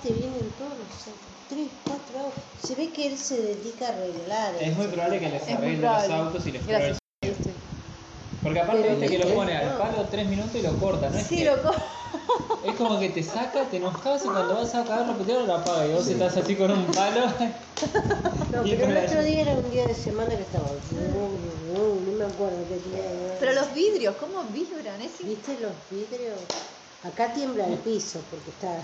te vienen todos los 3, 4 autos. Se ve que él se dedica a arreglar. Es muy probable que les arregle los autos y les pruebe el sonido. Porque aparte viste que lo pone al palo 3 minutos y lo corta, ¿no? Sí, lo corta. Es como que te saca, te enojas y cuando vas a acabar la puteada lo apaga y vos estás así con un palo. No, pero el otro día era un día de semana que estaba. No me acuerdo qué día era. Pero los vidrios, ¿cómo vibran? ¿Viste los vidrios? Acá tiembla el piso porque está.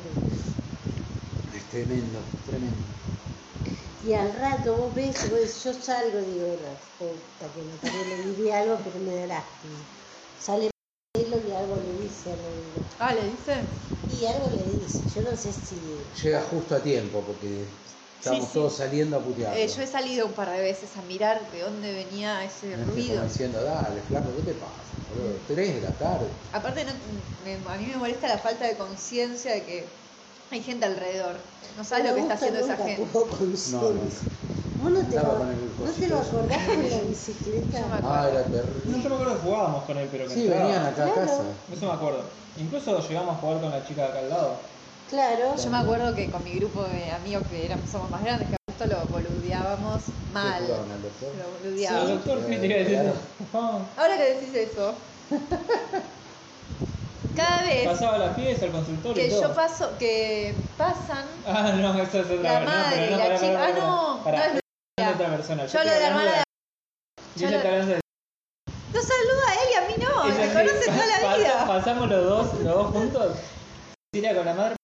Es tremendo, tremendo. Y al rato vos ves, yo salgo y digo, puta que me paré, le diría algo, pero me da lástima. Sale Marcelo y algo le dice a Rodrigo. Ah, ¿le dice? Y algo le dice, yo no sé si... Llega justo a tiempo porque estamos todos saliendo a putear. Yo he salido un par de veces a mirar de dónde venía ese ruido. Como diciendo, dale, flaco, ¿qué te pasa? Boludo? 3 de la tarde. Aparte, a mí me molesta la falta de conciencia de que hay gente alrededor. No sabes lo que está haciendo esa gente. ¿Vos no te lo acordás con la bicicleta? Era terrible. No, yo me acuerdo que jugábamos con él, pero que sí, venían acá a casa. Eso me acuerdo. Incluso llegamos a jugar con la chica de acá al lado. Claro. Yo me acuerdo que con mi grupo de amigos que somos más grandes, que justo lo boludeábamos mal. Lo boludeábamos. Sí, doctor, ¿qué te iba a decir? Ahora que decís eso. Cada vez pasaba la pieza, el consultorio que y todo. yo paso, que pasan no, eso es otra la madre y la chica. No es otra persona. Yo lo de la hermana de... Yo le de... No saluda a él y a mí no, me conoce toda la vida. Pasamos los dos juntos. Tira con la madre.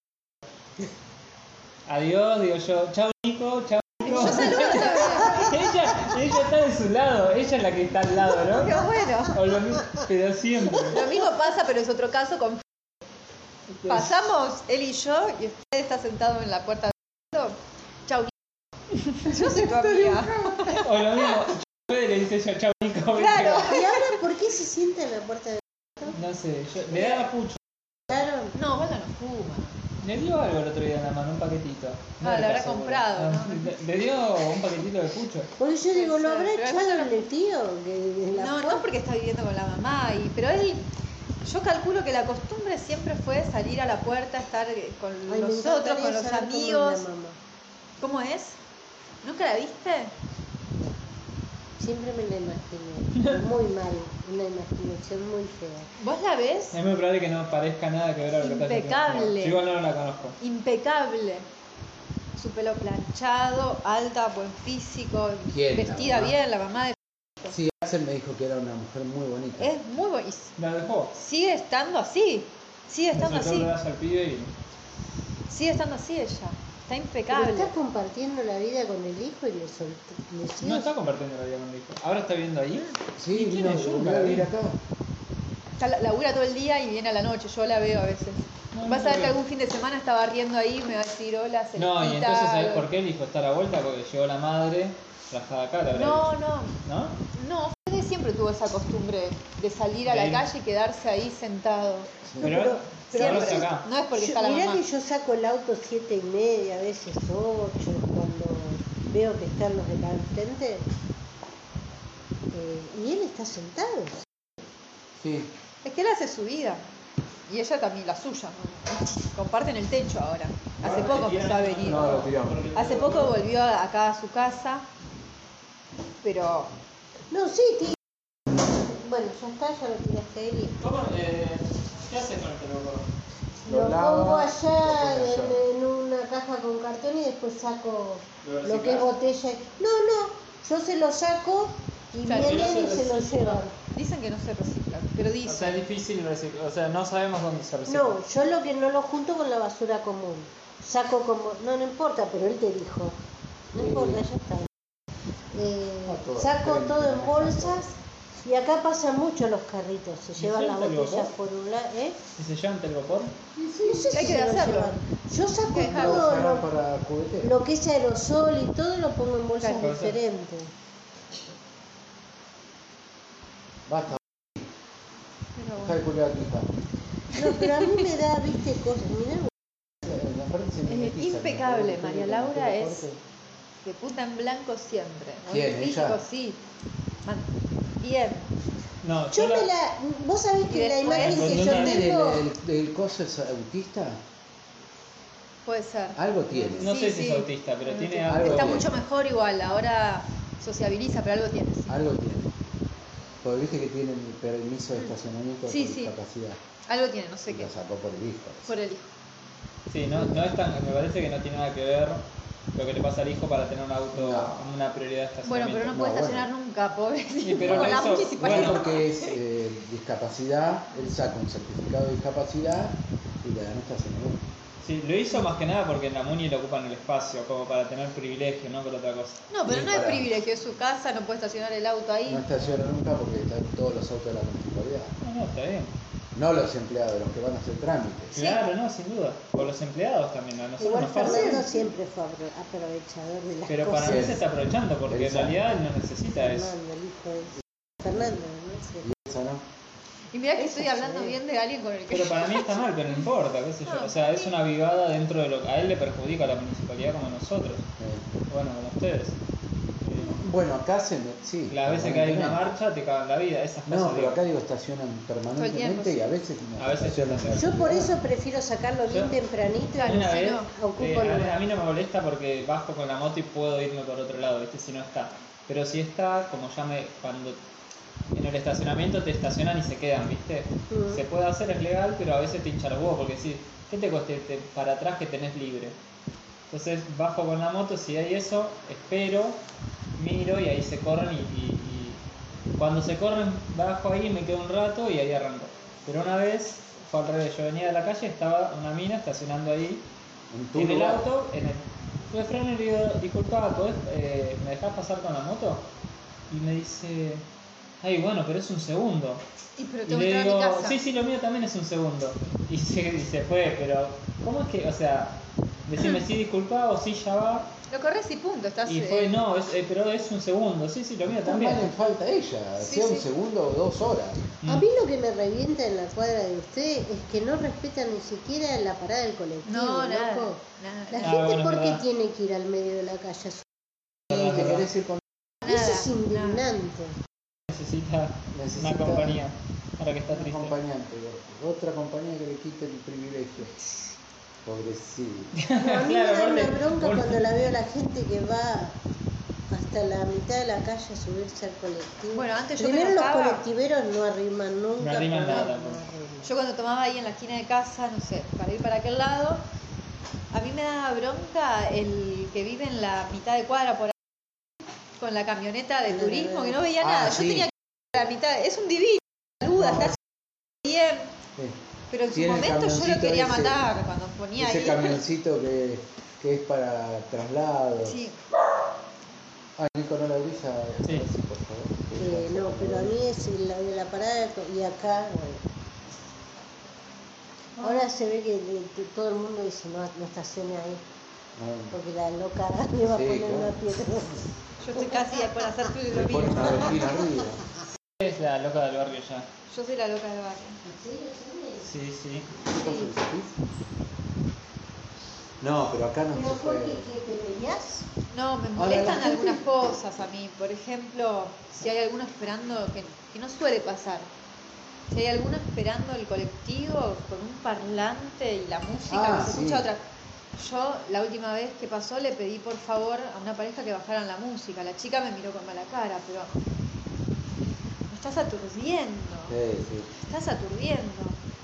Adiós, digo yo. Chao Nico, chao Nico. Yo saludo ella está de su lado, ella es la que está al lado, ¿no? Qué bueno. O lo mismo, pero siempre. Lo mismo pasa, pero es otro caso con... Pasamos él y yo y usted está sentado en la puerta de... Chau Nico. Yo soy tu amiga. O lo mismo, le dice ella, chau Nico. Claro. ¿Y ahora por qué se sienta en la puerta de... No sé, le da pucho. Claro. No, Waldo no fuma. Le dio algo el otro día en la mano, un paquetito. No, lo habrá comprado, ¿no? Le dio un paquetito de pucho. Porque yo digo, ¿lo habrá echado el tío? No porque está viviendo con la mamá, pero él... Yo calculo que la costumbre siempre fue salir a la puerta, estar con nosotros, con los amigos. ¿Cómo es? ¿Nunca la viste? Siempre me la imaginé. Muy mal, una imaginación muy fea. ¿Vos la ves? Es muy probable que no parezca nada que ver a lo que está haciendo. Impecable. Yo igual no la conozco. Impecable. Su pelo planchado, alta, buen físico, ¿Quién? vestida bien, la mamá de... Sí, Axel me dijo que era una mujer muy bonita. Es muy bonita. ¿La dejó? Sigue estando así. Sigue estando así. Al pibe y... Sigue estando así ella. Está impecable. Pero está compartiendo la vida con el hijo y le soltó. No está compartiendo la vida con el hijo. ¿Ahora está viviendo ahí? Sí, vino a vivir acá. Labura todo el día y viene a la noche. Yo la veo a veces. Vas a ver que algún fin de semana está barriendo ahí, me va a decir hola, se no, y entonces ¿sabes por qué el hijo está a la vuelta? Porque llegó la madre, rajada cara. No. ¿No? Fede siempre tuvo esa costumbre de salir a la calle y quedarse ahí sentado. Pero siempre. Está acá. No es porque está la Mirá mamá. que yo saco el auto 7:30, a veces 8, cuando veo que están los de acá enfrente. Y él está sentado. Sí. Es que él hace su vida. Y ella también la suya. Comparten el techo ahora. Hace poco empezó a venir. No, lo tiramos. Hace poco volvió acá a su casa. Pero... No, sí, tío. Bueno, ya está, ya lo tiraste él. ¿Cómo? ¿Qué haces con el teléfono? Lo lava, pongo lo allá pone en una caja con cartón y después saco ¿Lo lo que es botella. No, yo se lo saco y Claro, vienen y se lo llevan. Dicen que no se recicla, pero O sea, dicen. es difícil reciclar. O sea, no sabemos dónde se recicla. No, yo lo que no lo junto con la basura común. Saco como... No importa, pero él te dijo. No importa, ya está. Saco todo en bolsas y acá pasan mucho los carritos. Se llevan las botellas por un lado. ¿Y se llevan telgopor? No sé si Hay que se lo hacerlo. llevan. Yo saco Hay que dejarlo. todo Para jugueteros. lo que es aerosol y todo lo pongo en bolsas Claro. diferentes. Basta, Pero deja de culiar aquí. No, pero a mí me da, viste, cosas. Mirá, impecable, María Laura es de puta en blanco siempre. Muy ¿Quién, físico, ella? sí. Bien. No, yo me la... Vos sabés que la imagen que yo ¿Tiene tengo... el coso es autista? Puede ser. Algo tiene. No Sí, sé si sí. es autista, pero tiene Algo algo. Está tiene. mucho mejor igual, ahora sociabiliza, pero algo tiene. Sí. Algo tiene. Porque viste que tienen permiso de estacionamiento Sí, por sí. discapacidad. Algo tiene, no sé Y qué. lo sacó por el hijo. Por el hijo. Sí, no es tan, me parece que no tiene nada que ver lo que le pasa al hijo para tener un auto, No. una prioridad de Bueno, estacionamiento. pero no No, puede bueno. estacionar nunca, pobre. Sí, pero Con la eso- municipalidad. Bueno, porque es discapacidad, él saca un certificado de discapacidad y le dan estacionamiento. Sí, lo hizo más que nada porque en la Muni le ocupan el espacio, como para tener privilegio, no por otra cosa. No, pero Sí, no es para. privilegio, es su casa, no puede estacionar el auto ahí. No estaciona nunca porque están todos los autos de la municipalidad. No, está bien. No los empleados, los que van a hacer trámites. Sí. Claro, no, sin duda. Por los empleados también, a nosotros Igual nos pasa. Fernando siempre fue aprovechador de las Pero cosas. para mí se está aprovechando porque en Exacto. realidad él no necesita eso. Fernando, el hijo de Fernando, no sé. Y esa no. Y mirá que Eso estoy hablando sí. bien de alguien con el que... Pero para mí está mal, pero no importa, qué sé yo. No, O sea, es una vivada dentro de lo que a él le perjudica a la municipalidad como a nosotros. Bueno, como a ustedes. Bueno, acá sí. Las veces que hay una permanentemente. marcha te cagan la vida, esas cosas. No, pero digo. acá digo estacionan permanentemente tiempo, y a veces no A veces estacionan. estacionan. Yo por eso prefiero sacarlo bien Yo- tempranito y Una si vez, no, ocupo a lugar. mí no me molesta porque bajo con la moto y puedo irme por otro lado, ¿viste? Si no está. Pero si está, como cuando en el estacionamiento te estacionan y se quedan, ¿viste? Mm. Se puede hacer, es legal, pero a veces te hincha los huevos porque si, ¿qué te cuesta irte para atrás que tenés libre? Entonces bajo con la moto, si hay eso, espero, miro y ahí se corren y cuando se corren bajo ahí, me quedo un rato y ahí arranco. Pero una vez fue al revés, yo venía de la calle, estaba una mina estacionando ahí En tu en el lugar. auto, yo freno y le digo, disculpa, ¿me dejás pasar con la moto? Y me dice, ay bueno, pero es un segundo. Y pero Y tengo que le entrar a mi digo, casa. sí, lo mío también es un segundo. Y se fue, pero ¿cómo es que, o sea, decime sí, disculpa o sí, ya va? Lo corres y punto, estás... Y fue, no, pero es un segundo, sí, lo mío Está también. mal en falta ella, Sí, sea un sí. segundo o 2 horas. A mí lo que me revienta en la cuadra de usted es que no respetan ni siquiera la parada del colectivo. No, nada, loco. nada. La Ah, gente, bueno, ¿por es qué verdad. tiene que ir al medio de la calle? Y te querés ir con Eso es Nada, indignante. Necesita una compañía para que está un triste. acompañante, otra compañía que le quite el privilegio. Pobrecito. No, a mí Claro, me da una aparte, bronca bueno. cuando la veo a la gente que va hasta la mitad de la calle a subirse al colectivo. Bueno, antes yo me Primero los enojaba. colectiveros no arriman nunca. No arriman pero nada, no pues. arriman. Yo cuando tomaba ahí en la esquina de casa, no sé, para ir para aquel lado, a mí me daba bronca el que vive en la mitad de cuadra por ahí, con la camioneta de turismo, que no veía Ah, nada. Yo sí. tenía que ir a la mitad, es un divino, saluda, No, está bien, Sí. pero en su Tiene el momento yo lo camioncito quería ese- matar cuando ponía Ese ahí. camioncito que es para traslados. Sí, Ay, Nico, no la brisa, Sí. por favor. No, pero a mí es la de la parada y acá, bueno. Ahora se ve que todo el mundo dice no estacione ahí, No, porque la loca le va a Sí, poner claro. una piedra. yo estoy casi por hacer tú y le lo pone mismo. una vecina arriba. Es la loca del barrio ya. Yo soy la loca del barrio. Sí. No, pero acá no ¿Pero se por puede. qué te peleas? No, me Ahora, molestan la gente- algunas cosas a mí. Por ejemplo, si hay alguno esperando, que no suele pasar, si hay alguno esperando el colectivo con un parlante y la música Ah, que se sí. escucha otra. Yo la última vez que pasó le pedí por favor a una pareja que bajaran la música. La chica me miró con mala cara, pero me estás aturdiendo. Sí. Estás aturdiendo.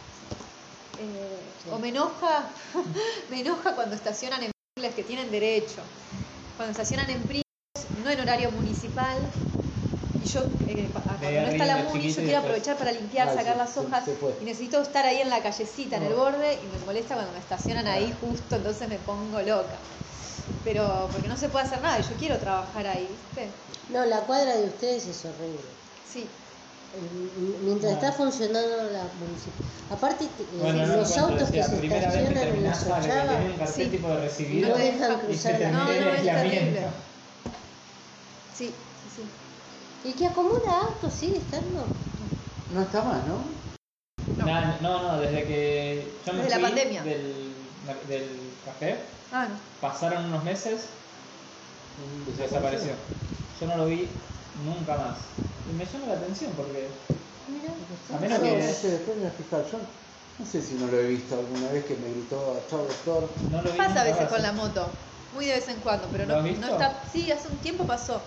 O me enoja, me enoja cuando estacionan en Pringles que tienen derecho. Cuando estacionan en Pringles, no en horario municipal. Y yo, cuando no está la arriba, muni, yo chiquito, y quiero después- aprovechar para limpiar, Ah, sacar sí, las sí, hojas. se puede. Y necesito estar ahí en la callecita, en el No. borde. Y me molesta cuando me estacionan ahí justo, entonces me pongo loca. Pero porque no se puede hacer nada y yo quiero trabajar ahí, ¿viste? No, la cuadra de ustedes es horrible. Sí. Mientras Ah. está funcionando la municipalidad. Aparte, Bueno, no los encuentro, autos que decía, se primera vez que estacionan en la terminás algo, que Sochava tiene un cartel Sí. tipo de recibir no te dejan deja- y se cruzar la termina No, el no, es aislamiento. terrible. Sí, sí. El que acomoda autos sigue estando. No está más, ¿no? No, desde que yo me Desde la fui pandemia. del café, Ah, no. pasaron unos meses y desapareció. Yo no lo vi nunca más. Y me llama la atención porque Mira, a menos No, que- no sé, después me voy a fijar. Yo No sé si no lo he visto alguna vez que me gritó, chao doctor. No lo vi Pasa nunca a veces más. con la moto, muy de vez en cuando, pero ¿Lo no, has visto? no está. Sí, hace un tiempo pasó.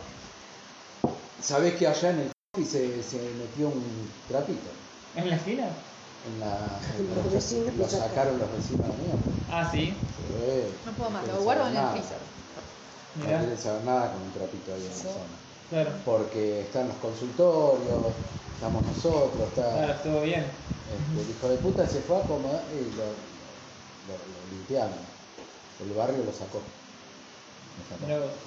¿Sabés que allá en el se metió un trapito? ¿En la esquina? Los vecinos lo lo sacaron. sacaron los vecinos de mierda. Ah, sí. No puedo más, No lo quieren guardo saber en el nada. freezer. No Mirá. quieren saber nada con un trapito ahí en la Sí. zona. Claro. Porque están los consultorios, estamos nosotros, está Claro, estuvo bien. el hijo de puta se fue a acomodar y lo limpiaron. El barrio lo sacó. Lo sacó. Mirá vos.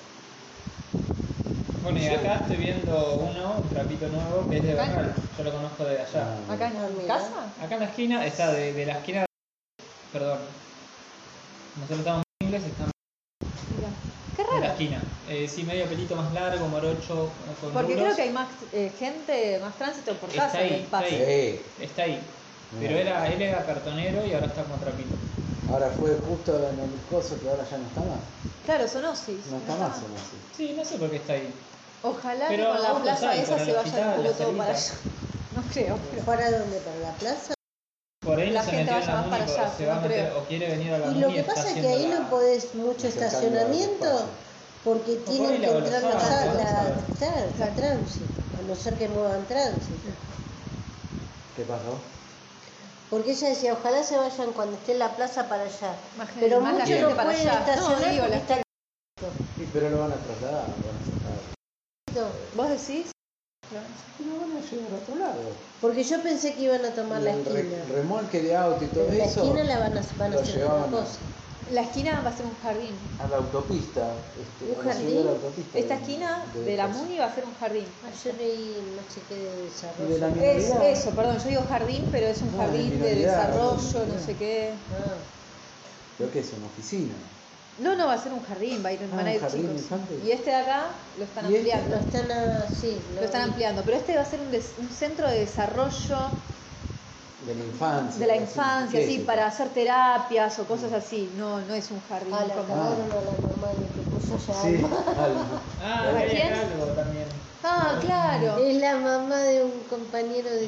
Bueno, y acá estoy viendo un trapito nuevo, que es de Bernal. Yo lo conozco de allá. Ah, Acá en Ah, mi mira. casa. Acá en la esquina, está de la esquina. Perdón. Nosotros estamos en inglés, estamos Mira. Qué en la raro. esquina. Sí, medio pelito más largo, morocho, con Porque rulos. creo que hay más gente, más tránsito por Está casa ahí, que en paso. está Sí. Está ahí. Mira. Pero él era cartonero y ahora está como trapito. Ahora fue justo en el coso que ahora ya no está más. Claro, zoonosis. No está más en así. Sí, no sé por qué está ahí. Ojalá Pero que con la autos plaza hay, esa para se el vaya hospital, el culo la todo para allá. salita. No creo, pero. ¿Para dónde? ¿Para la plaza? Por ahí La no se gente metió en vaya la más para Muni, allá, se va a no meter, creo. o quiere venir a la Y Muni lo y que está pasa es que haciendo ahí la- no podés mucho Acercando al estacionamiento espacio. porque por tienen ahí que la entrar Bolsonaro, claro, ¿no? a tránsito, a no ser que muevan tránsito. ¿Qué pasó? Porque ella decía, ojalá se vayan cuando esté en la plaza para allá. Más gente- Pero más la muchos gente no para pueden allá. estacionar No, digo, porque la está Sí, pero lo van a trasladar, lo van a sacar. ¿Vos decís? Y lo van a llevar a otro lado. Porque yo pensé que iban a tomar la El esquina. remolque de auto y todo Pero la eso esquina la van a lo hacer llevaban otra cosa. La esquina va a ser un jardín. a la autopista. ¿Un a la jardín? subida de la autopista Esta esquina de la coso. Muni va a ser un jardín. Yo leí no sé qué de Y de desarrollo. la Es minoridad. eso, perdón, yo digo jardín, pero es un No, jardín de minoridad, desarrollo, no minoridad. sé qué. Ah, Creo que es una oficina. No, no, va a ser un jardín, van a un ir jardín chicos. infantil. Y este de acá lo están ¿Y este? ampliando. lo están sí, Lo están vi. ampliando, pero este va a ser un centro de desarrollo De la infancia. de la así. infancia, ¿Qué así, es eso? para hacer terapias o cosas así. No, no es un jardín Ah, la como. cagaron a la mamá de que puso ya Sí, alma. algo. Ah, ¿A hay quién? acá algo también. Ah, claro. Es la mamá de un compañero de...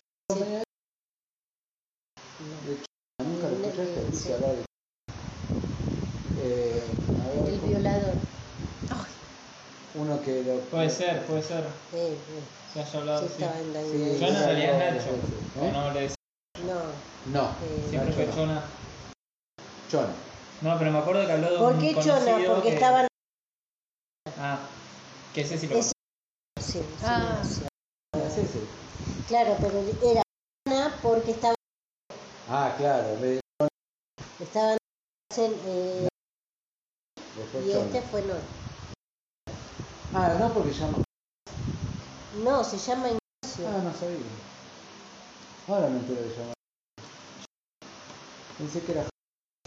Nunca lo escuchaste, Sí. dice hablar de. A ver, El violador. uno que lo. Puede ser. Sí, Se haya hablado sí, así. estaba en la Sí, vida. Chona en realidad es varias Nacho. veces, ¿O no le decía? No, No, Siempre Nacho fue no. Chona. Chona. No, pero me acuerdo que habló de ¿por un qué conocido Chona? Porque que... estaban... Ah, que ese sí lo Ese- conozco. Sí, Ah. sí, sí. Es ese. Claro, pero era Chona porque estaban Ah, claro, en vez en, de después y Chona. este fue no. Ah, no, porque llama. No, se llama Ignacio. Ah, no sabía. Ahora me enteré de llamar. Pensé que era.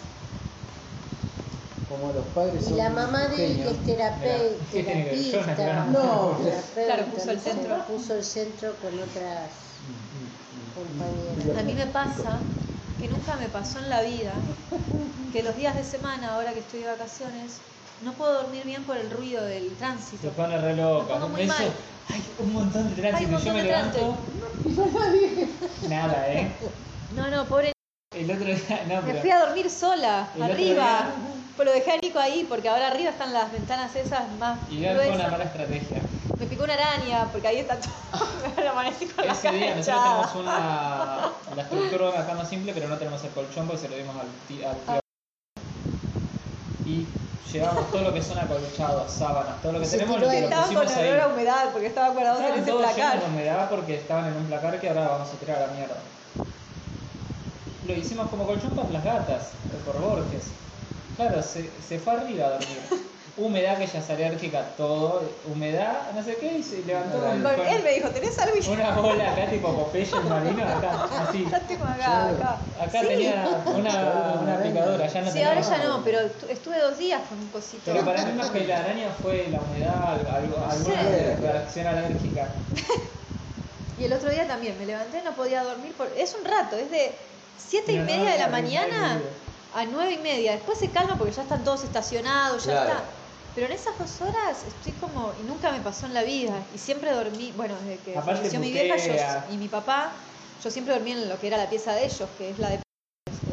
Como los padres Y son. la mamá de él, que genios. es Mira, ¿qué tiene que ver? Chona, terapista, claro. No, terapeuta, Claro, puso el no sé, centro. puso el centro con otras compañeras. A mí me pasa que nunca me pasó en la vida que los días de semana, ahora que estoy de vacaciones, no puedo dormir bien por el ruido del Se tránsito. pone re loca. Me pongo muy Eso- mal. Hay un montón de Hay tránsito. un montón Yo me de levanto. Nada, No, pobre. El otro día. No, Me pero. fui a dormir sola, El otro arriba. día- Pues lo dejé a Nico ahí, porque ahora arriba están las ventanas esas más Igual fue una gruesas. mala estrategia. Me picó una araña, porque ahí está todo. Me amanecí con la Ese día cara nosotros hinchada. tenemos la estructura de una cama simple, pero no tenemos el colchón porque se lo dimos al tío. Y llevamos todo lo que son acolchados, sábanas, todo lo que Y se tenemos tiró lo ahí. que Estaba con pusimos ahí. olor a humedad, porque estaba guardado en Estaban ese todos llenos placar. de humedad porque estaban en un placar que ahora vamos a tirar a la mierda. Lo hicimos como colchón para las gatas, por Borges. Claro, se fue arriba a dormir. Humedad, que ella es alérgica a todo, humedad, no sé qué, y se levantó con, Porque él me dijo, ¿tenés algo? Y yo, una bola acá tipo Popeye el marino, acá, así. ya tengo acá. Acá Sí. tenía una picadora, ya no Sí, tenía ahora más. ya no, pero estuve 2 días con un cosito. Pero para mí más que la araña fue la humedad, alguna Sí. reacción alérgica. Y el otro día también me levanté, no podía dormir. Es un rato, es de 7:30 de la mañana a 9:30. Después se calma porque ya están todos estacionados, ya Claro. está. Pero en esas 2 horas estoy como, y nunca me pasó en la vida. Y siempre dormí, bueno, desde que Aparte falleció mi vieja putea. y mi papá, yo siempre dormí en lo que era la pieza de ellos, que es la de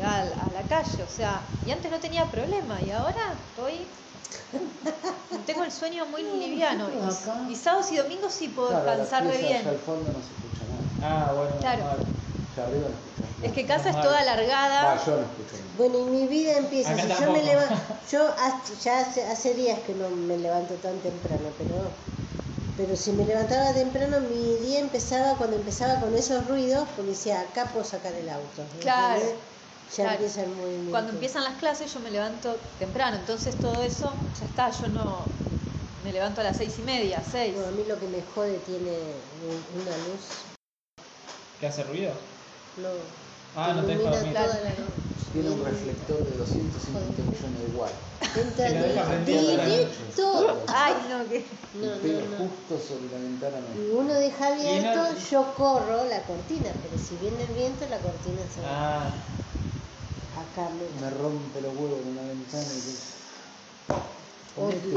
a la calle, o sea, y antes no tenía problema y ahora tengo el sueño muy liviano Acá. y sábados y domingos sí puedo Claro, descansar la re pieza bien. allá al fondo no se escucha nada. Ah, bueno, Claro. normal. Allá arriba no escucha nada. Es que casa es Normal. toda alargada. Va, yo no escucho nada. Bueno, y mi vida empieza. Acá Si yo tampoco. me levanto, ya hace días que no me levanto tan temprano, pero si me levantaba temprano, mi día empezaba cuando empezaba con esos ruidos, porque decía, acá puedo sacar el auto. Claro. ¿entendés? Ya Claro. empieza el movimiento. Cuando empiezan las clases yo me levanto temprano, entonces todo eso ya está, yo no me levanto a las 6:30, 6. No, a mí lo que me jode tiene una luz. ¿Qué hace ruido? No. Ah, no te deja ilumina dormir. toda la noche. Tiene un reflector de 250 millones de watts. Entra Que lo deja prendido toda la directo. Ay, no, que No, Y pega no. justo sobre la ventana. Y uno deja abierto, Y no- yo corro la cortina, pero si viene el viento, la cortina se va. Ah, Acá Me rompe los huevos en la ventana y que... Odio.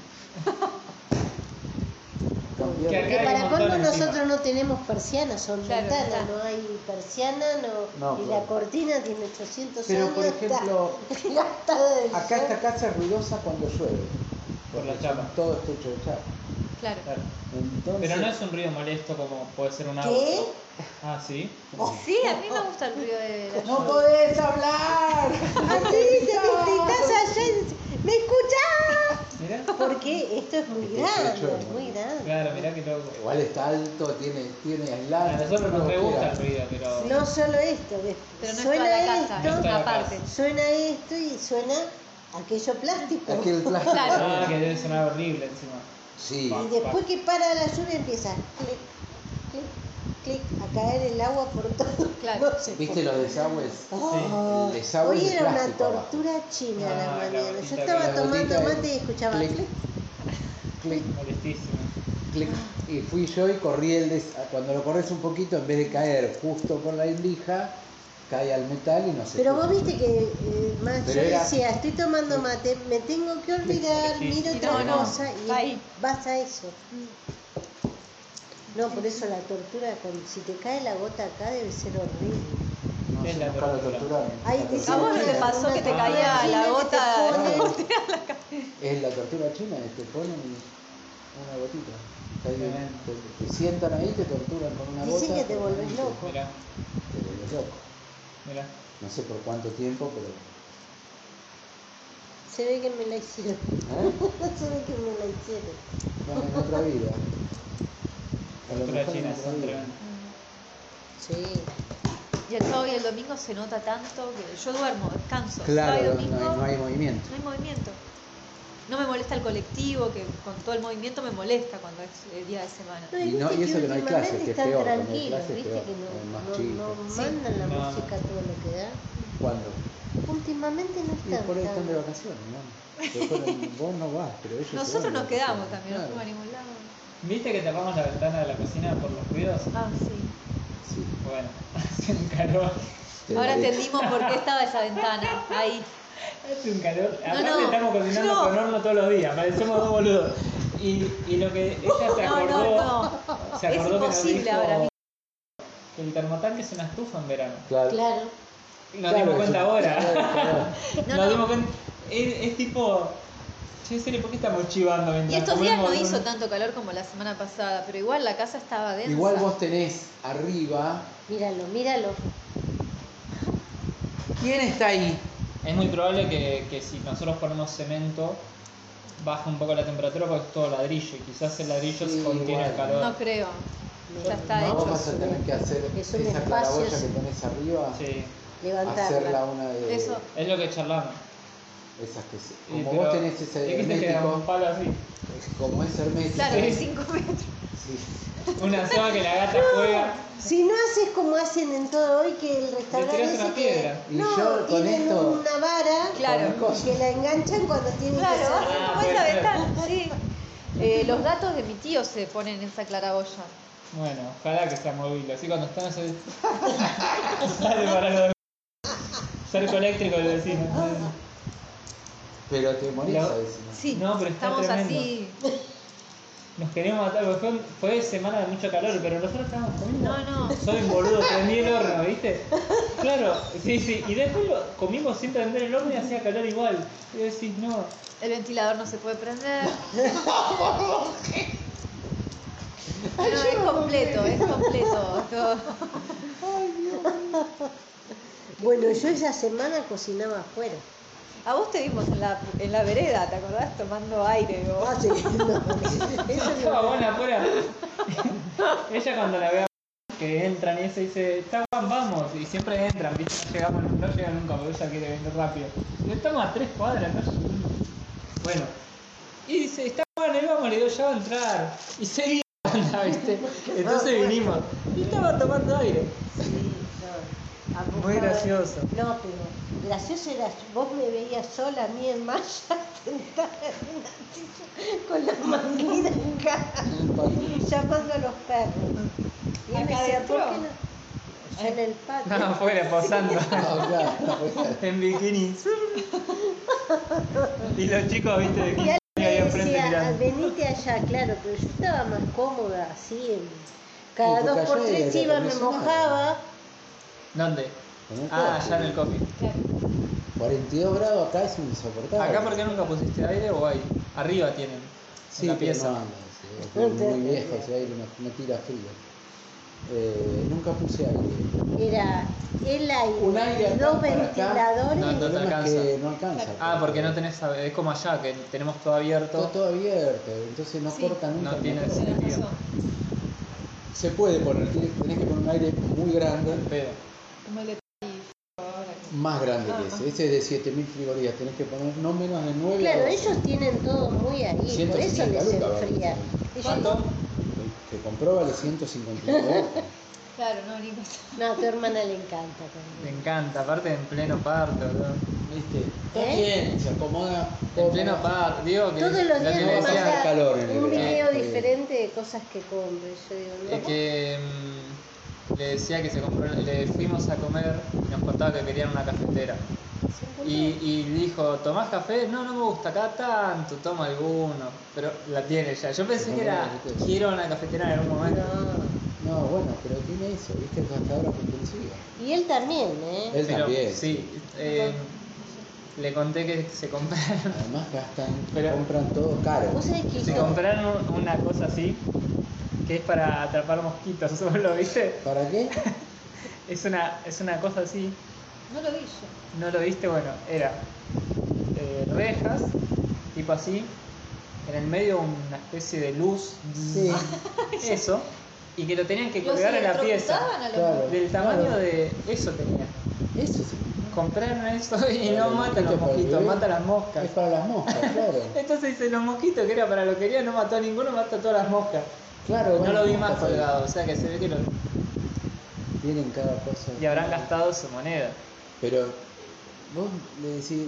Que acá Que hay para un montón colmo encima. nosotros no tenemos persianas, son Claro, ventanas, está. no hay persiana, No, y claro. la cortina tiene 800 Pero, años. por ejemplo, está gastada del Acá sol. esta casa es ruidosa cuando llueve. Por la porque chapa. todo está hecho de chapa. claro. claro. Entonces, Pero no es un ruido molesto como puede ser un auto. ¿Qué? Ah, sí. Sí, a mí me gusta el ruido de la ¡No podés hablar! Así dice que estás allá y ¿me escuchás? Mirá. Porque esto es muy Este grande, techo es es muy grande. Claro, mirá que loco. Igual está alto, tiene A aislante. nosotros nos todo re lo gusta que el ruido, pero. No solo esto, ¿ves? Pero no es suena toda la casa, No es esto, toda la aparte. casa. suena esto y suena aquello plástico. Aquel plástico. Claro. Ah, que debe sonar horrible encima. Sí. Y después que para la lluvia empieza clic, clic, clic, a caer el agua por todo. Claro. No sé ¿Viste por los desagües? Oh, El desagüe hoy de era una plástico abajo. tortura china a la Ah, la mañana. Yo gotita estaba que- la tomando gotita mate y escuchaba clic, clic. Clic, Molestísimo. clic. Y fui yo y corrí cuando lo corres un poquito, en vez de caer justo con la lija, cae al metal y no se Pero escucha. vos viste que más Pero yo era- decía, estoy tomando mate, me tengo que olvidar, Sí. miro Y otra no, cosa y ahí. vas a eso. No, por eso la tortura, si te cae la gota acá debe ser horrible. No Es sé, la nunca lo tortura. torturaron. Ay, La dice ¿A vos no tortura te china. pasó que te Una caía tortura la china que gota? te pone- Es la tortura china, te ponen una gotita. Te sientan ahí, te torturan con una Dicen gota. que te volvés loco. Mirá, Te volvés loco. mirá. No sé por cuánto tiempo, pero... Se ve que me la hicieron. ¿Eh? Se ve que me la hicieron. Bueno, en otra vida. A lo Tortura mejor en china otra son vida. tremendas. Sí. Y el sábado y el domingo se nota tanto que yo duermo, descanso. Claro, Sábado y domingo no hay movimiento. no hay movimiento. No me molesta el colectivo, que con todo el movimiento me molesta cuando es el día de semana. No, Y no- viste y eso que no hay clases, últimamente que es están peor, cuando hay tranquilos, clases, viste peor, que es más no chico. mandan la No. música todo lo que da. ¿Cuándo? Últimamente no Y están por ahí están de tan... vacaciones, ¿no? Después, vos no vas, pero ellos se Nosotros van de nos quedamos vacaciones, también, no claro. fuimos a ningún lado. ¿Viste que tapamos la ventana de la cocina por los ruidos? Ah, sí. Sí. Bueno, hace un calor. Te Ahora lo dije. entendimos por qué estaba esa ventana ahí. Hace un calor. Aparte no, estamos cocinando no. con horno todos los días, parecemos dos boludos. Y lo que ella se No, acordó, no. se Es acordó que nos imposible dijo ahora. que el termotanque es una estufa en verano. Claro. Claro. Nos Claro, dimos cuenta eso- ahora. claro. No, Nos no. dimos cuenta. Es tipo. Che, en serio, ¿por qué estamos chivando mientras Y estos días no comemos? hizo tanto calor como la semana pasada, pero igual la casa estaba densa. Igual vos tenés arriba. Míralo, míralo. ¿Quién está ahí? Es muy probable que si nosotros ponemos cemento, baja un poco la temperatura porque es todo ladrillo. Y quizás el ladrillo Sí, contiene el igual. calor. No creo. Ya está No, Vos hecho. vas a tener que hacer Es un esa espacio, claraboya sí. que tenés arriba, Sí, Levantarla. hacerla una de Eso. es lo que charlamos. esas que se- Y como pero vos tenés ese dijiste que era un hermético, palo así. como es hermético. Claro, Sí. de 5 metros. Sí. Una soga que la gata juega. Si no haces como hacen en todo hoy, que el restaurante tiras ese una que... piedra. Y No, yo con tienen esto- una vara Claro. Con que la enganchan cuando tienen Claro, que cerrar. Ah, como puede esa ser. ventana, sí. Los gatos de mi tío se ponen en esa claraboya. Bueno, ojalá que sea móvil. Así cuando están así. Sale para los. Cerco eléctrico del vecino. Pero te morís Lo- a veces. Sí, No, pero está estamos tremendo. así. nos queríamos matar, porque fue semana de mucho calor, pero nosotros estábamos comiendo. No. Soy un boludo, prendí el horno, ¿viste? Claro, sí. Y después lo comimos sin prender el horno y hacía calor igual. Y decís, no. El ventilador no se puede prender. No, es completo. Todo. Bueno, yo esa semana cocinaba afuera. A vos te vimos en la vereda, ¿te acordás? Tomando aire. Ah, sí, no, eso Estaba no. buena afuera. Ella cuando la ve que entran y se dice, está Juan, vamos. Y siempre entran, ¿viste? No llegan nunca porque ella quiere venir rápido. Y estamos a 3 cuadras, no llegamos. Bueno. Y dice, está Juan, ahí vamos, le digo, ya va a entrar. Y seguía, ¿viste? Entonces vinimos. Y estaba tomando aire. Sí, no. Muy gracioso. No, pero gracioso era, vos me veías sola, a mí en Maya, sentada en una silla con la manguera en cara, llamando a los perros. Y él me ¿Acá decía, adentro? ¿por qué no? En el patio. No, afuera, posando. No, claro, En bikini. Y los chicos, ¿viste? De Y 15 él ahí me enfrente decía, mirando. venite allá, claro, pero yo estaba más cómoda, así, cada Sí, porque 2 por allá 3 era iba, me acondicionado. mojaba. ¿Dónde? En el Ah, coche. allá en el copy. Claro. 42 grados acá es insoportable. ¿Acá por qué nunca pusiste aire o hay? Arriba tienen. Sí, en la pero pieza. no anda, sí, es muy viejo, ese aire no tira frío. Nunca puse aire. Era el aire, Un aire acá dos para acá. ventiladores. No, El te problema es alcanza. que no alcanza. Ah, porque no tenés, es como allá, que tenemos todo abierto. Está todo abierto, entonces no Sí, corta nunca. no el tiene motor. sentido. Tenés razón. Se puede poner, tenés que poner un aire muy grande, Pero, Como el de ahora que- más grande que Ah, ese. Ese es de 7000 frigorías, tenés que poner no menos de 9. Claro, ellos tienen todo muy ahí, por eso 150 les lucas vale. enfría. Ellos- ¿cuánto? El que compró vale 159 euros. Claro, no, Nico. No, a tu hermana le encanta Me también. encanta, aparte en pleno parto, ¿no? ¿Viste? Está ¿Eh? bien, se acomoda. En pleno parto, digo que Todos los lo días que me le pasa decía manda calor en el un verano, video está bien. diferente de cosas que compre. Yo digo, no. es que le decía que se compró, le fuimos a comer y nos contaba que querían una cafetera. Y dijo, ¿tomás café? No, no me gusta, cada tanto tomo alguno, pero la tiene ya. Yo pensé que era, quiero una cafetera en algún momento. No. No, bueno, pero tiene eso, ¿viste? Es hasta ahora comprensiva. Y él también, ¿eh? Él Pero también. sí, le conté que se compraron, Además gastan, Pero- compran todo caro. Vos sabés que se yo- compraron una cosa así, que es para atrapar mosquitos solo, ¿viste? ¿Para qué? Es una cosa así, No lo vi yo. ¿no lo viste? Bueno, era rejas, tipo así, en el medio una especie de luz, Sí, eso, y que lo tenían que ¿Los colgar en la pieza. electrocutaban a los Claro. Del tamaño Claro. de eso tenía. eso sí. Compraron eso y Para no el matan los mosquito, para el mosquitos, bebé. matan las moscas. Es para las moscas, claro. Entonces dice, los mosquitos que era para lo que quería no mató a ninguno, mató a todas las moscas. Claro, No bueno, lo vi más moscas, colgado, o sea que se ve que lo... Tienen cada cosa. Y habrán gastado su moneda. Pero vos le decís,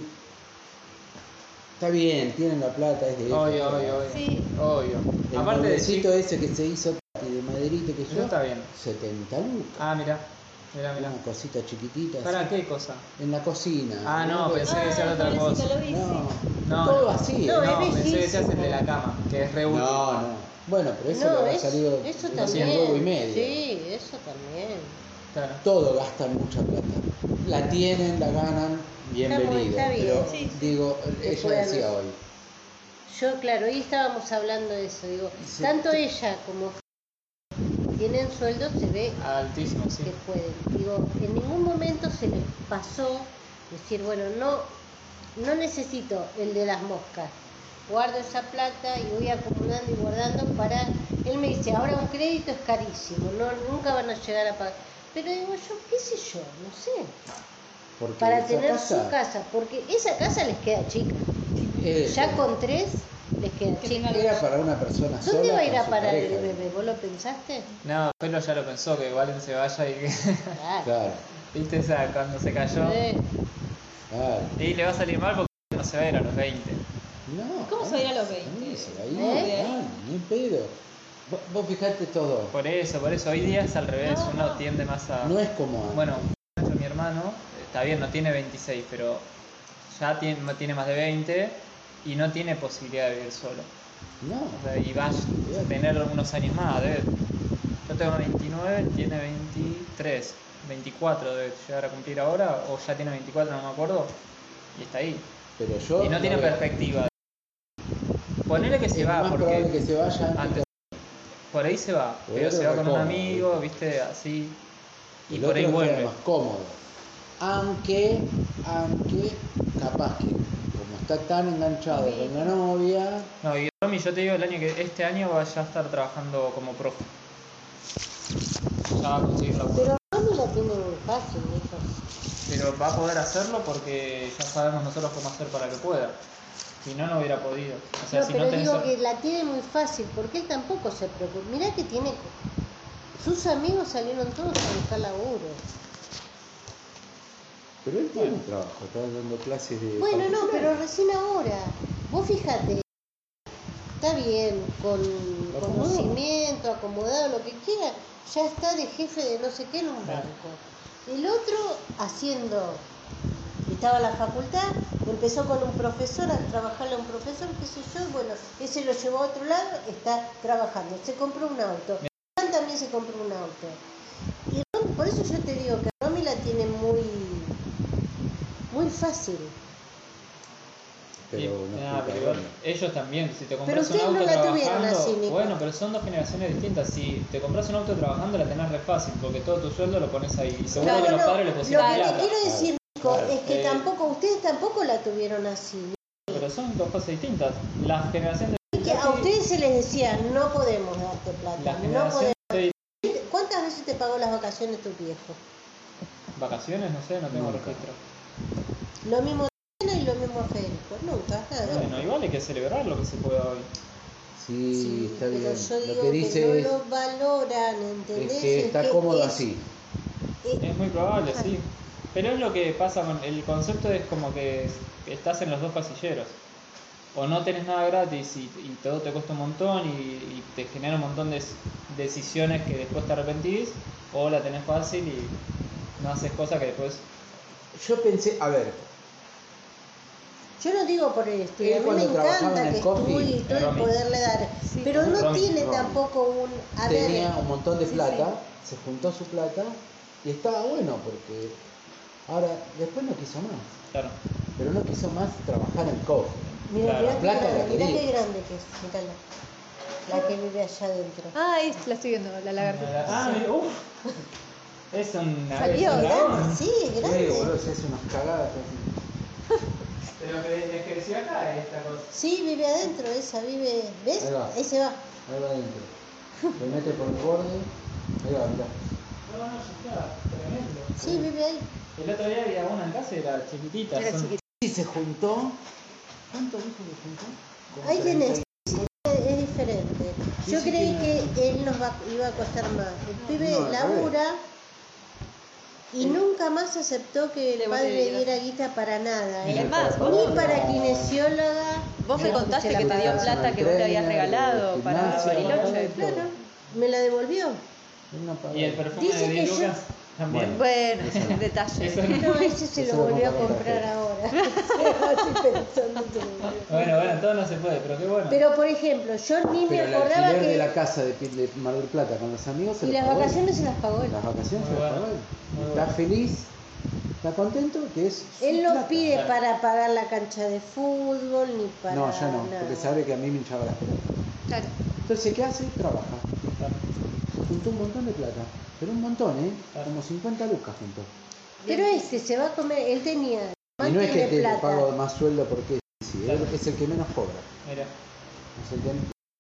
está bien, tienen la plata, es de ellos. Obvio, obvio, obvio. Sí. Obvio. El Aparte de moldecito chico, ese que se hizo de maderito que eso yo, está bien. 70 lucas. Ah, mirá, mirá. Una cosita chiquitita. ¿Para así, qué cosa? en la cocina. Ah, no, ¿no? pensé que decía otra pobrecito, cosa. lo vi, sí. No, No, todo no. así. No, ¿eh? No, es pensé que decías el bellísimo. de la cama, que es re útil. No. Bueno, pero eso No, le habrá es- salido eso de también. 100 huevo y medio. Sí, eso también. Claro. Todo gastan mucha plata. La tienen, la ganan, bienvenido. Está bien, Pero sí. digo, ella Después, decía hoy. Yo, claro, hoy estábamos hablando de eso. Digo, Sí. tanto ella como tienen sueldo, se ve Altísimo, sí. que pueden. Digo, en ningún momento se les pasó decir, bueno, no necesito el de las moscas. Guardo esa plata y voy acumulando y guardando para... Él me dice, ahora un crédito es carísimo, nunca van a llegar a pagar. Pero digo yo, qué sé yo, no sé. Porque Para esa tener su casa, porque esa casa les queda chica. Ya con 3 les queda Que chica. tenga era para una persona sola. ¿Dónde va a ir con a su parar el pareja. bebé? ¿Vos lo pensaste? No, Pelo ya lo pensó, que Valen se vaya y que... Claro. Claro, ¿Viste esa cuando se cayó? claro. Y le va a salir mal porque no se va a ir a los 20. No, ¿Cómo se va a ir a los 20? no, se va a ir, ¿Eh? ni pedo. Vos fijate todo. Por eso, hoy día es al revés, No, uno no. tiende más a... No es como antes. Bueno, mi hermano, está bien, no tiene 26, pero ya tiene más de 20 y no tiene posibilidad de vivir solo. No. O sea, y vas a tener unos años más. Yo tengo 29, él tiene 23, 24 debe llegar a cumplir ahora, o ya tiene 24, no me acuerdo, y está ahí. Pero yo. Y no tiene perspectiva. Ponele que se es va, más porque probable que se vaya antes, por ahí se va, pero se va con un amigo, viste, así, y el por ahí otro queda vuelve. más cómodo. Aunque capaz que como está tan enganchado con la novia. No, y Romy, yo te digo, este año va ya a estar trabajando como profe. Ya va a conseguir la Pero Romy la tiene muy fácil, hijo. Pero va a poder hacerlo porque ya sabemos nosotros cómo hacer para que pueda. Si no, no hubiera podido. O sea, No, si pero no tenés... digo que la tiene muy fácil, porque él tampoco se preocupa. Mirá que tiene... Sus amigos salieron todos a buscar laburo. Pero él tiene trabajo, está dando clases de. Bueno, no, pero recién ahora. Vos fíjate, está bien, con conocimiento, acomodado, lo que quiera, ya está de jefe de no sé qué en un banco. El otro haciendo, estaba en la facultad, empezó con un profesor, a trabajarle a un profesor, qué sé yo, bueno, ese lo llevó a otro lado, está trabajando, se compró un auto. Juan también se compró un auto. Y Romy, por eso yo te digo que Romy la tiene muy fácil. Pero pero igual, ellos también, si te compras un ustedes auto no la tuvieron trabajando, así, Nico. bueno, pero son dos generaciones distintas. Si te compras un auto trabajando la tenés re fácil, porque todo tu sueldo lo pones ahí. Y seguro que los padres le pusieron Lo que plata. te quiero decir, Nico, Claro. es que ustedes tampoco la tuvieron así. Pero son dos cosas distintas. La generación de... Que a ustedes se les decía, no podemos darte plata, La no generación podemos. ¿Cuántas veces te pagó las vacaciones tu viejo? vacaciones, no sé, no tengo Nunca. registro. Lo mismo Ana y lo mismo Federico, nunca, nada. Bueno, igual hay que celebrar lo que se pueda hoy. Sí, está pero bien. yo digo Lo que dice no es, lo valoran, ¿entendés? es que está cómodo así. Es muy probable, sí. Pero es lo que pasa con el concepto, es como que estás en los dos casilleros. O no tenés nada gratis y todo te cuesta un montón y te genera un montón de decisiones que después te arrepentís, o la tenés fácil y no haces cosas que después... Yo pensé, a ver, Yo no digo por el estudio, a Él mí me cuando trabajaba encanta en el que coffee, estudie y todo y Romy. poderle dar, Sí, pero no Romy, tiene Romy. tampoco un... A tenía ver, un montón de Sí, plata, se juntó su plata y estaba bueno porque ahora después no quiso más, Claro. pero no quiso más trabajar en coffee. mira, Claro, mira la plata qué la grande, mira quería. qué grande que es, mírala. La que vive allá adentro. Ah, la estoy viendo, la lagartija. Ah, mira, uff. Es una... Salió, es un dragón. Grande, sí, grande. Boludo, se hace unas cagadas así. Pero que creció acá esta cosa. Sí, vive adentro, esa vive, ¿ves? Ahí va. Ahí se va. Ahí va adentro. Se mete por el borde. Ahí va, mirá. No, ya está, tremendo. Sí, vive ahí. El otro día había una en casa y era chiquitita. Era son- chiquita. Y se juntó. ¿Cuánto dijo que juntó? Como Ahí 30. tenés. Es diferente. Yo Sí, creí tiene- que él iba a costar más. El pibe no, al labura y nunca más aceptó que Le el padre vuelve le diera guita para nada. Y ¿eh? es más, Ni para kinesióloga. Vos me ni contaste se la que te dio pagaba. plata que vos le habías regalado para Gimnasia, Bariloche. todo. Claro, me la devolvió. Él no pagó. Y el perfume Dice de que 10 yo- lucas también. Bueno, Eso no. detalle. Eso No, ese se Eso lo lo volvió a compra con comprar tarjeta. ahora. Estoy pensando que lo volvió. Bueno, todo no se puede, pero qué bueno. Pero por ejemplo, yo ni me Pero el acordaba alquiler de que. la casa de Mar del Plata con los amigos se Y lo las pagó él. vacaciones se las pagó él. Las vacaciones se Muy las bueno, pagó él. muy Está bueno. feliz, está contento, que es su Él no plata. pide Claro. para pagar la cancha de fútbol ni para. No, ya no, nada. porque sabe que a mí me hinchaba las pelotas. Claro. Entonces, ¿qué hace? Trabaja. Claro. Juntó un montón de plata. Pero un montón, ¿eh? Claro. Como 50 lucas juntó. Pero este se va a comer, él tenía. Y no es que tiene te plata. pago más sueldo porque sí, Claro. es el que menos cobra. Mira. Es el que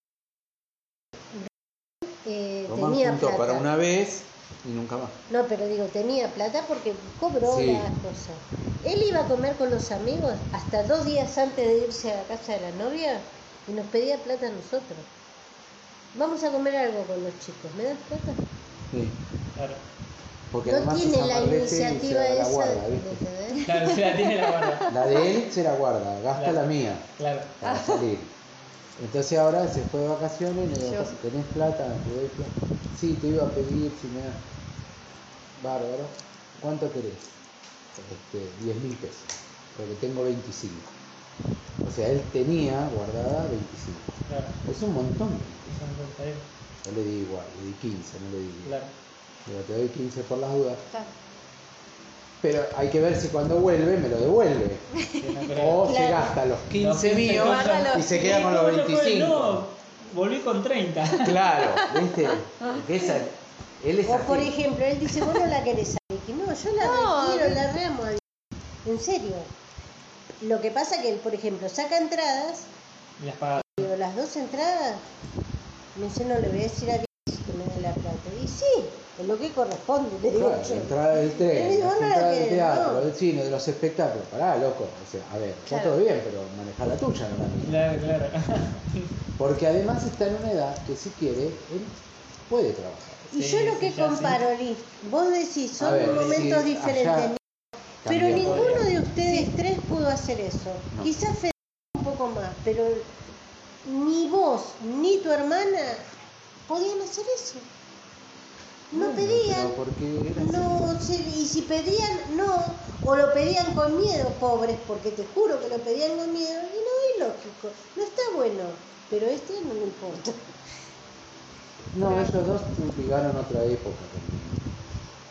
Román Tenía juntó plata. para una vez y nunca más. No, pero digo, tenía plata porque cobró Sí. las cosas. Él iba a comer con los amigos hasta 2 días antes de irse a la casa de la novia y nos pedía plata a nosotros. Vamos a comer algo con los chicos, ¿me das plata? Sí. Claro. Porque No además tiene es la amarrete y se iniciativa la esa guarda, de ¿viste? ¿entendés? Claro, se la tiene la guarda. La de él se la guarda, gasta Claro. la mía Claro. para salir. Entonces ahora se fue de vacaciones y le digo, Yo- ¿tenés plata? ¿Te doy plata? Sí, te iba a pedir si me das. Bárbaro. ¿Cuánto querés? 10.000 pesos. Porque tengo 25. O O sea, él tenía guardada 25. Claro. Es un montón. Está bien. Yo le di igual, le di 15, no le di 10. Claro. Digo, te doy 15 por las dudas. Claro. Pero hay que ver si cuando vuelve me lo devuelve. Sí, no creo. O se gasta los 15 míos Guárdalo. y se queda con los 25. No, volví con 30. Claro, ¿viste? Porque él es O así. por ejemplo, él dice, vos no la querés a Vicky. No, yo la No, requiero, la reamo a Vicky. En serio. Lo que pasa que él, por ejemplo, saca entradas, Y las pagas. digo, las 2 entradas, me dice, no le voy a decir a Vicky que me dé la plata. Y sí, es lo que corresponde, le digo Claro, yo. la entrada del Le tren, digo, las no la entradas del querés, teatro, no. del cine, de los espectáculos. Pará, loco. O sea, a ver, está Claro. todo bien, pero manejar la tuya, no la mía. Claro. Porque además está en una edad que si quiere, él puede trabajar. Y Sí, yo lo sí, que ya comparo, Liz, vos decís, A son ver, momentos si diferentes, allá pero también ninguno podría. de ustedes tres pudo hacer eso. No. Quizás Federico un poco más, pero ni vos ni tu hermana podían hacer eso. No Bueno, pedían, pero porque era así. no, y si pedían, no, o lo pedían con miedo, pobres, porque te juro que lo pedían con miedo, y no es lógico, no está bueno, pero no me importa. No, ellos dos ligaron otra época también.